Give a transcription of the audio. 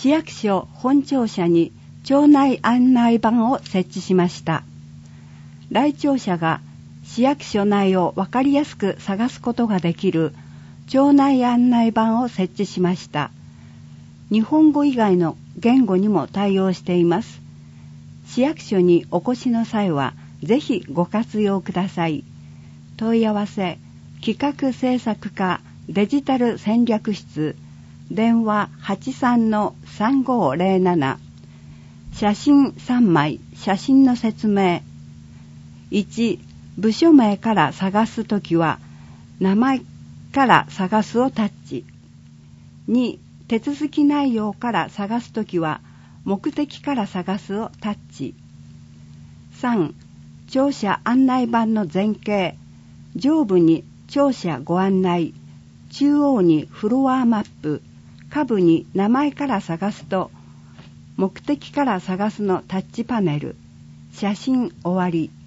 市役所本庁舎に町内案内板を設置しました。来庁者が市役所内をわかりやすく探すことができる町内案内板を設置しました。日本語以外の言語にも対応しています。市役所にお越しの際はぜひご活用ください。問い合わせ企画制作課デジタル戦略室電話 83-3507 写真3枚写真の説明。1、部署名から探すときは名前から探すをタッチ。2、手続き内容から探すときは目的から探すをタッチ。3、庁舎案内板の前景。上部に庁舎ご案内、中央にフロアマップ、下部に名前から探すと目的から探すのタッチパネル。写真終わり。